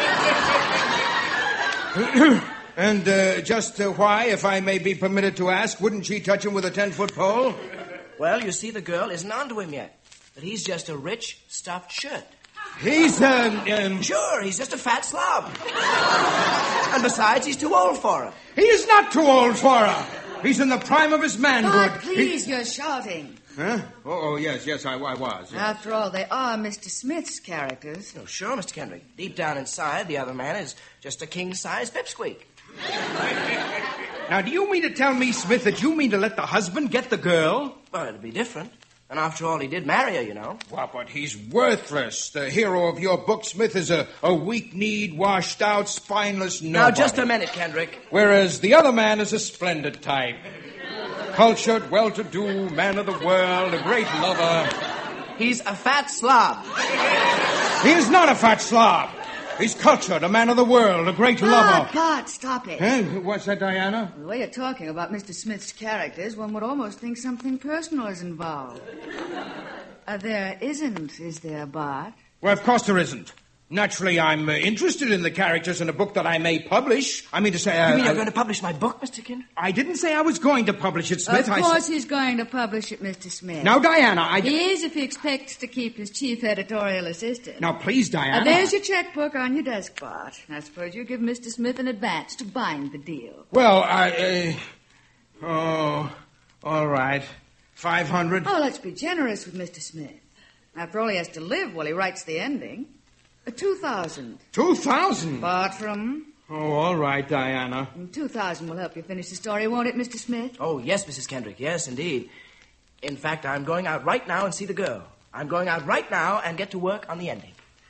And uh, just uh, why, if I may be permitted to ask, wouldn't she touch him with a ten-foot pole? Well, you see, the girl isn't onto him yet. But he's just a rich, stuffed shirt. He's, um... um Sure, he's just a fat slob. And besides, he's too old for her. he is not too old for her. He's in the prime of his manhood. Bart, please, you're shouting. Huh? Oh, oh, yes, yes, I, I was. Yes. After all, they are Mister Smith's characters. Oh, sure, Mister Kendrick. Deep down inside, the other man is just a king-size pipsqueak. Now, do you mean to tell me, Smith, that you mean to let the husband get the girl? Well, it'd be different. And after all, he did marry her, you know. Well, but he's worthless. The hero of your book, Smith, is a, a weak-kneed, washed-out, spineless nobody. Now, just a minute, Kendrick. Whereas the other man is a splendid type. Cultured, well-to-do, man of the world, a great lover. He's a fat slob. He is not a fat slob. He's cultured, a man of the world, a great Bart, lover. Bart, stop it. Huh? What's that, Diana? The way you're talking about Mister Smith's characters, one would almost think something personal is involved. Uh, there isn't, is there, Bart? Well, of course there isn't. Naturally, I'm uh, interested in the characters in a book that I may publish. I mean to say... Uh, You mean you're I, going to publish my book, Mister Kindred? I didn't say I was going to publish it, Smith. Of I course sa- he's going to publish it, Mister Smith. Now, Diana, I... He is if he expects to keep his chief editorial assistant. Now, please, Diana... Uh, there's your checkbook on your desk, Bart. I suppose you give Mister Smith an advance to bind the deal. Well, I... Uh, oh, all right. Five hundred. Oh, let's be generous with Mister Smith. After all, he has to live while he writes the ending. Uh, two thousand. Two thousand? Bartram. Oh, all right, Diana. And two thousand will help you finish the story, won't it, Mister Smith? Oh, yes, Missus Kendrick. Yes, indeed. In fact, I'm going out right now and see the girl. I'm going out right now and get to work on the ending.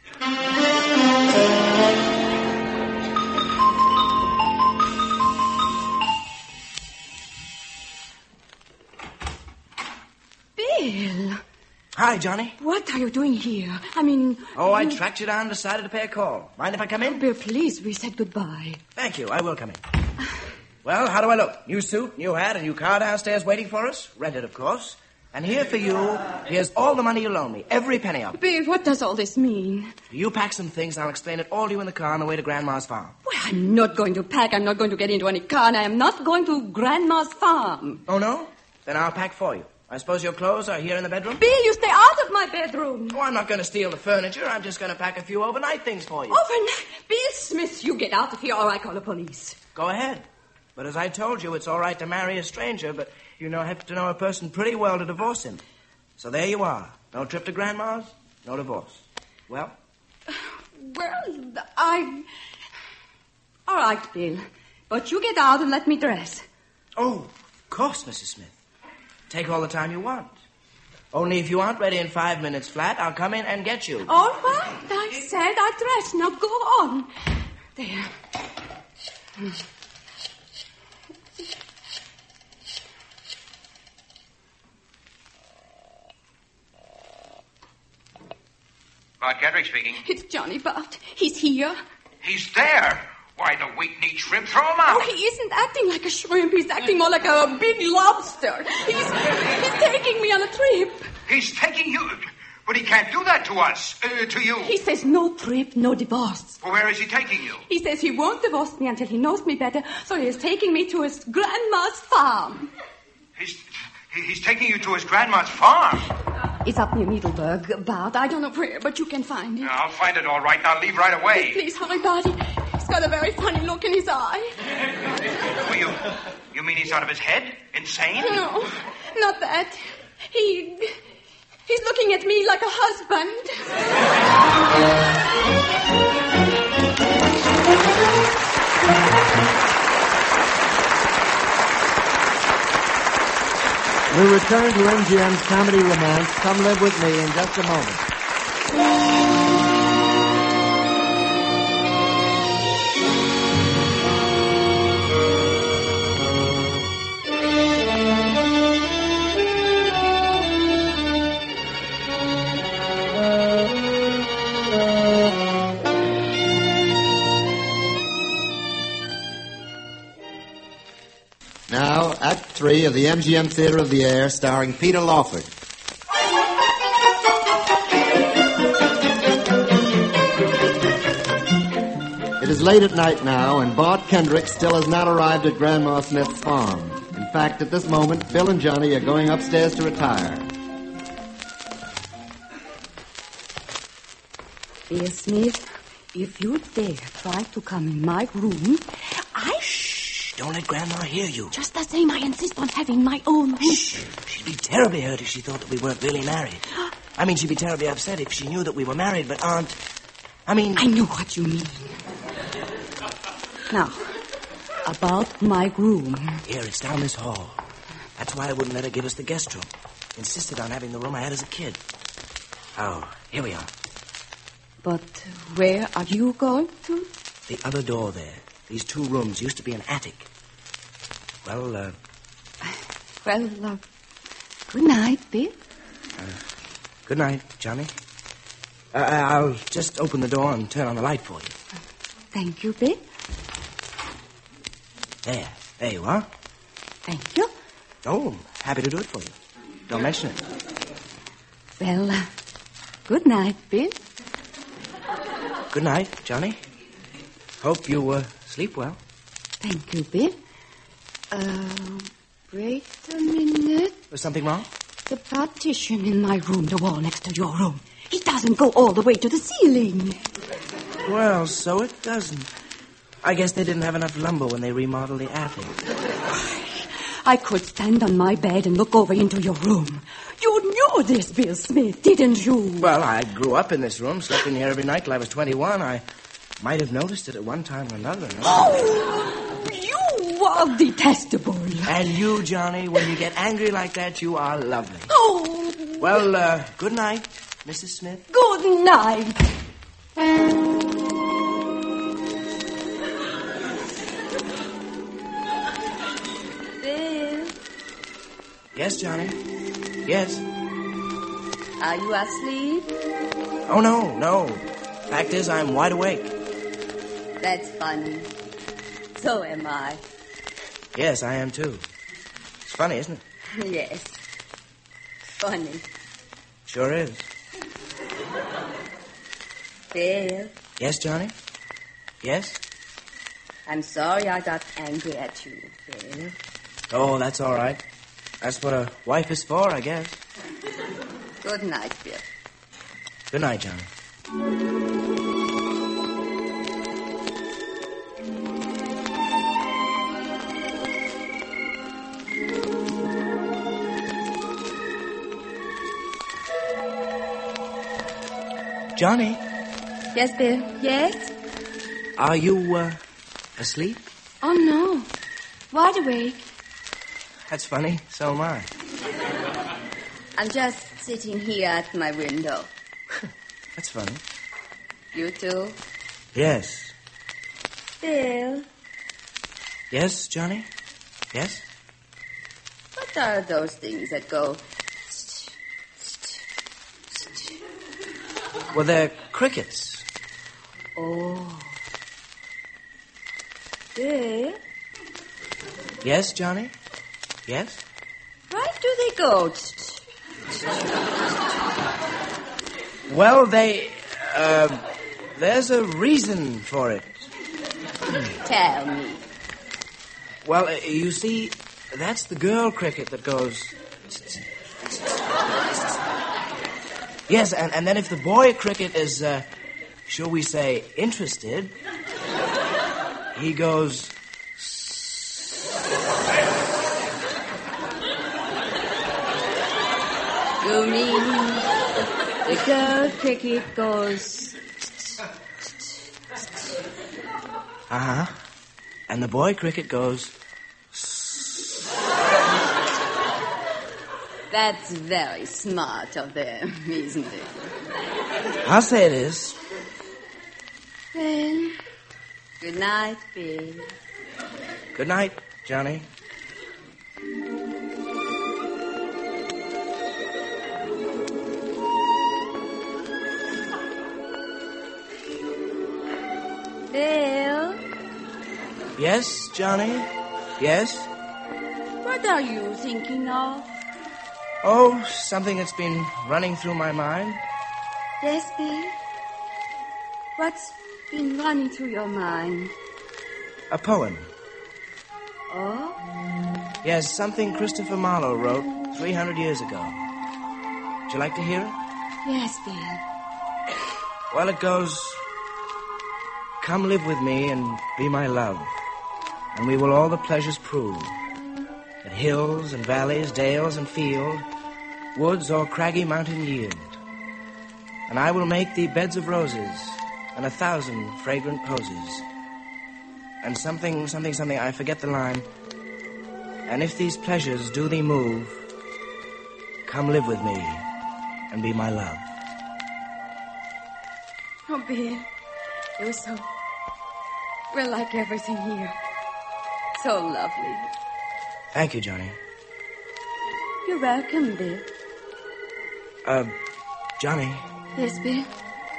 Bill, Hi, Johnny. what are you doing here? I mean... Oh, I you- tracked you down and decided to pay a call. Mind if I come in? Bill, please, we said goodbye. Thank you. I will come in. Well, how do I look? New suit, new hat, a new car downstairs waiting for us. Rented, of course. And here for you, here's all the money you loan me. Every penny of it. Bill, what does all this mean? You pack some things, and I'll explain it all to you in the car on the way to Grandma's farm. Well, I'm not going to pack. I'm not going to get into any car, and I am not going to Grandma's farm. Oh, no? Then I'll pack for you. I suppose your clothes are here in the bedroom? Bill, you stay out of my bedroom. Oh, I'm not going to steal the furniture. I'm just going to pack a few overnight things for you. Overnight. Bill Smith, you get out of here or I call the police. Go ahead. But as I told you, it's all right to marry a stranger, but you know, have to know a person pretty well to divorce him. So there you are. No trip to Grandma's, no divorce. Well? Well, I... All right, Bill. But you get out and let me dress. Oh, of course, Missus Smith. Take all the time you want. Only if you aren't ready in five minutes flat, I'll come in and get you. All right, I said I dress. Now go on. There. Bart Kendrick speaking. It's Johnny Bart. He's here. He's there. Why, the weak-kneed shrimp, throw him Oh, out. he isn't acting like a shrimp. He's acting more like a big lobster. He's, he's taking me on a trip. He's taking you... But he can't do that to us, uh, to you. He says no trip, no divorce. Well, where is he taking you? He says he won't divorce me until he knows me better, so he is taking me to his grandma's farm. He's, he's taking you to his grandma's farm. It's up near Middelburg, Bart. I don't know where, but you can find it. I'll find it all right, and I'll leave right away. Please hurry, Barty. He's got a very funny look in his eye. Well, you, you mean he's out of his head? Insane? No, not that. He... He's looking at me like a husband. We'll return to M G M's comedy romance, Come Live With Me, in just a moment. Now, Act Three of the M G M Theater of the Air, starring Peter Lawford. It is late at night now, and Bart Kendrick still has not arrived at Grandma Smith's farm. In fact, at this moment, Bill and Johnny are going upstairs to retire. Bill Smith, if you dare try to come in my room, I... Shh! Don't let Grandma hear you. Just the same, I insist on having my own room. Shh! She'd be terribly hurt if she thought that we weren't really married. I mean, she'd be terribly upset if she knew that we were married, but aren't... I mean... I know what you mean. Now, about my room. Here, it's down this hall. That's why I wouldn't let her give us the guest room. Insisted on having the room I had as a kid. Oh, here we are. But where are you going to? The other door there. These two rooms used to be an attic. Well, uh... Well, uh, good night, Bill. Uh, good night, Johnny. Uh, I'll just open the door and turn on the light for you. Thank you, Bill. There. There you are. Thank you. Oh, happy to do it for you. Don't mention it. Well, uh, good night, Bill. Good night, Johnny. Hope you uh, sleep well. Thank you, Bill. Uh, wait a minute. Was something wrong? The partition in my room, the wall next to your room. It doesn't go all the way to the ceiling. Well, so it doesn't. I guess they didn't have enough lumber when they remodeled the attic. I could stand on my bed and look over into your room. You knew this, Bill Smith, didn't you? Well, I grew up in this room, slept in here every night till I was twenty-one. I might have noticed it at one time or another. Oh, you are detestable. And you, Johnny, when you get angry like that, you are lovely. Oh. Well, uh, good night, Missus Smith. Good night. Bill? Yes, Johnny. Yes. Are you asleep? Oh, no, no. Fact is, I'm wide awake. That's funny. So am I. Yes, I am, too. It's funny, isn't it? Yes. Funny. Sure is. Bill? Yes, Johnny? Yes? I'm sorry I got angry at you, Bill. Oh, that's all right. That's what a wife is for, I guess. Good night, Bill. Good night, Johnny. Johnny? Yes, Bill. Yes? Are you, uh, asleep? Oh, no. Wide awake. That's funny. So am I. I'm just sitting here at my window. That's funny. You too? Yes. Bill? Yes, Johnny? Yes? What are those things that go... Well, they're crickets. Oh. Bill? Yes, Johnny? Yes? Why do they go... Well, they... Uh, there's a reason for it. Tell me. Well, uh, you see, that's the girl cricket that goes... Yes, and, and then if the boy cricket is, uh, shall we say, interested, he goes... You mean the girl cricket goes... Uh-huh. And the boy cricket goes... That's very smart of them, isn't it? I'll say it is. Well, good night, Bill. Good night, Johnny. Bill? Yes, Johnny? Yes? What are you thinking of? Oh, something that's been running through my mind. Yes, Bill? What's been running through your mind? A poem. Oh? Yes, something Christopher Marlowe wrote three hundred years ago. Would you like to hear it? Yes, Bill. Well, it goes... Come live with me and be my love, and we will all the pleasures prove. That hills and valleys, dales and field, woods or craggy mountain yield. And I will make thee beds of roses and a thousand fragrant posies. And something, something, something, I forget the line. And if these pleasures do thee move, come live with me and be my love. Oh, Bill, you're so... We're like everything here. So lovely. Thank you, Johnny. You're welcome, Bill. Uh, Johnny. Yes, Bill?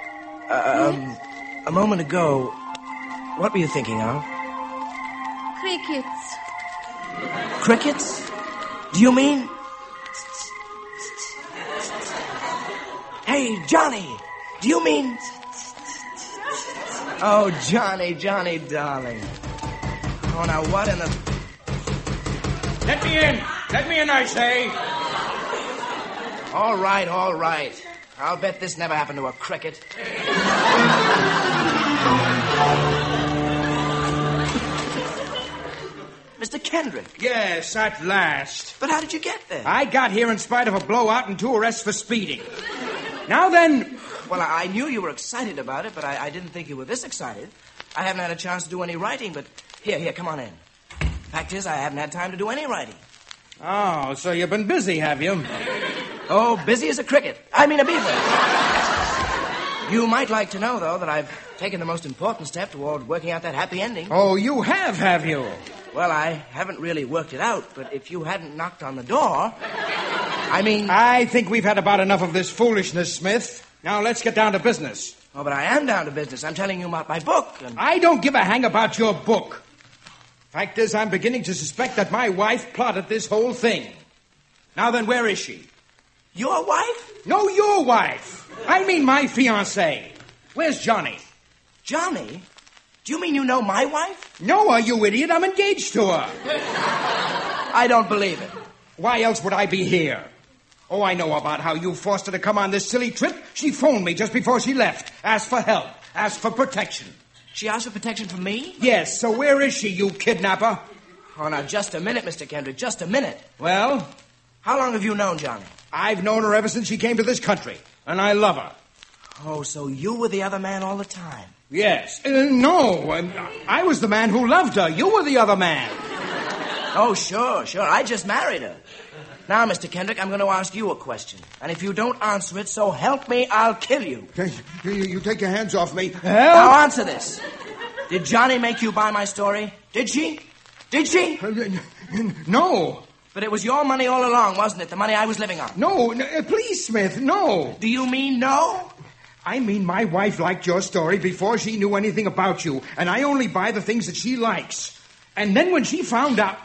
Uh, um, a moment ago, what were you thinking of? Crickets. Crickets? Do you mean... Hey, Johnny, do you mean... Oh, Johnny, Johnny, darling. Oh, now what in the... Let me in! Let me in, I say! All right, all right. I'll bet this never happened to a cricket. Mister Kendrick. Yes, at last. But how did you get there? I got here in spite of a blowout and two arrests for speeding. Now then... Well, I I knew you were excited about it, but I, I didn't think you were this excited. I haven't had a chance to do any writing, but... Here, here, come on in. Fact is, I haven't had time to do any writing. Oh, so you've been busy, have you? Oh, busy as a cricket. I mean a beaver. You might like to know, though, that I've taken the most important step toward working out that happy ending. Oh, you have, have you? Well, I haven't really worked it out, but if you hadn't knocked on the door... I mean... I think we've had about enough of this foolishness, Smith. Now let's get down to business. Oh, but I am down to business. I'm telling you about my book. And... I don't give a hang about your book. Fact is, I'm beginning to suspect that my wife plotted this whole thing. Now then, where is she? Your wife? No, your wife. I mean my fiancée. Where's Johnny? Johnny? Do you mean you know my wife? No, are you idiot? I'm engaged to her. I don't believe it. Why else would I be here? Oh, I know about how you forced her to come on this silly trip. She phoned me just before she left. Asked for help. Asked for protection. She asked for protection from me? Yes, so where is she, you kidnapper? Oh, now, just a minute, Mister Kendrick, just a minute. Well? How long have you known Johnny? I've known her ever since she came to this country, and I love her. Oh, so you were the other man all the time? Yes. Uh, no, uh, I was the man who loved her. You were the other man. Oh, sure, sure. I just married her. Now, Mister Kendrick, I'm going to ask you a question. And if you don't answer it, so help me, I'll kill you. You, you take your hands off me. Help? Now answer this. Did Johnny make you buy my story? Did she? Did she? Uh, no. But it was your money all along, wasn't it? The money I was living on. No, no uh, please, Smith, no. Do you mean no? I mean my wife liked your story before she knew anything about you, and I only buy the things that she likes. And then when she found out...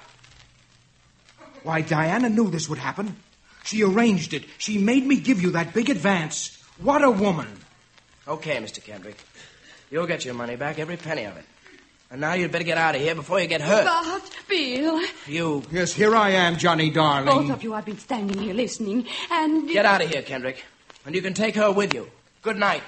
Why, Diana knew this would happen. She arranged it. She made me give you that big advance. What a woman. Okay, Mister Kendrick. You'll get your money back, every penny of it. And now you'd better get out of here before you get hurt. But, Bill... You... Yes, here I am, Johnny, darling. Both of you have been standing here listening, and... Get out of here, Kendrick. And you can take her with you. Good night.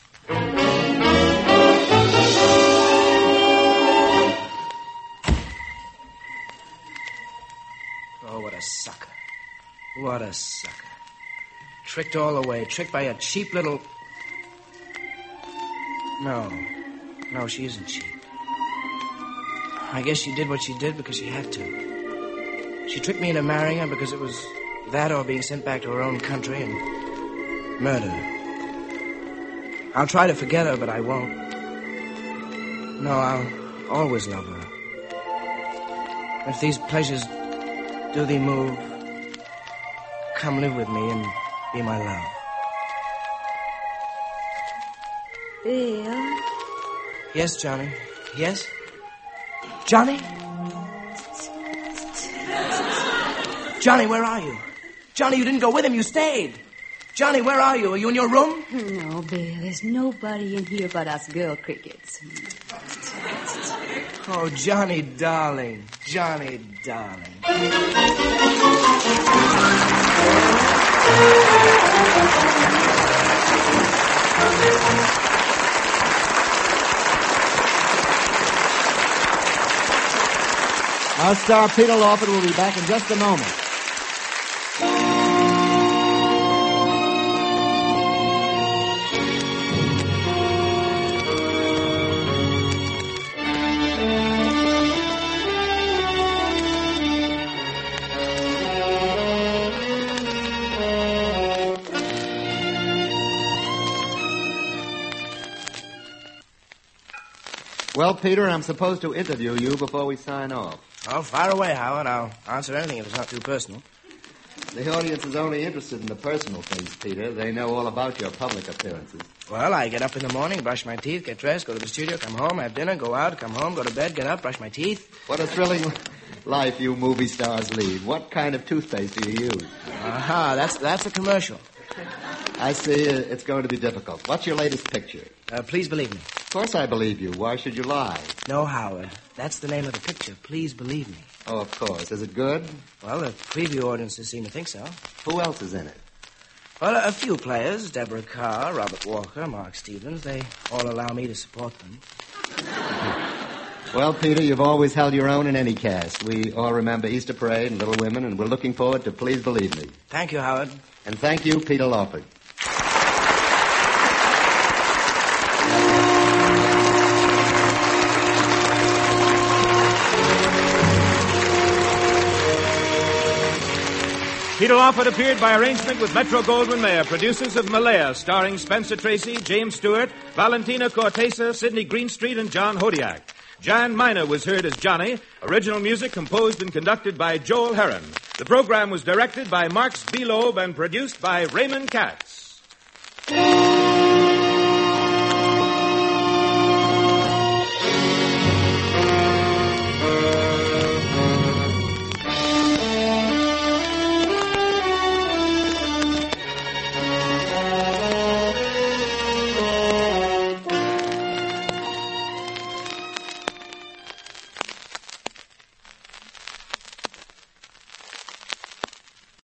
Oh, what a sucker. What a sucker. Tricked all the way. Tricked by a cheap little... No. No, she isn't cheap. I guess she did what she did because she had to. She tricked me into marrying her because it was that or being sent back to her own country and murdered her. I'll try to forget her, but I won't. No, I'll always love her. If these pleasures do thee move, come live with me and be my love. Bill? Yes, Johnny. Yes? Johnny? Johnny, where are you? Johnny, you didn't go with him. You stayed. Johnny, where are you? Are you in your room? No, Bill. There's nobody in here but us girl crickets. Oh, Johnny, darling. Johnny, darling. Our star, Peter Lawford, will be back in just a moment. Well, Peter, I'm supposed to interview you before we sign off. Oh, fire away, Howard. I'll answer anything if it's not too personal. The audience is only interested in the personal things, Peter. They know all about your public appearances. Well, I get up in the morning, brush my teeth, get dressed, go to the studio, come home, have dinner, go out, come home, go to bed, get up, brush my teeth. What a thrilling life you movie stars lead. What kind of toothpaste do you use? Aha, that's that's a commercial. I see. Uh, it's going to be difficult. What's your latest picture? Uh, please believe me. Of course I believe you. Why should you lie? No, Howard. That's the name of the picture. Please believe me. Oh, of course. Is it good? Well, the preview audiences seem to think so. Who else is in it? Well, a few players. Deborah Carr, Robert Walker, Mark Stevens. They all allow me to support them. Well, Peter, you've always held your own in any cast. We all remember Easter Parade and Little Women, and we're looking forward to Please Believe Me. Thank you, Howard. And thank you, Peter Lawford. Peter Lawford appeared by arrangement with Metro-Goldwyn-Mayer, producers of Malaya, starring Spencer Tracy, James Stewart, Valentina Cortesa, Sidney Greenstreet, and John Hodiak. Jan Miner was heard as Johnny. Original music composed and conducted by Joel Herron. The program was directed by Marks Belob and produced by Raymond Katz.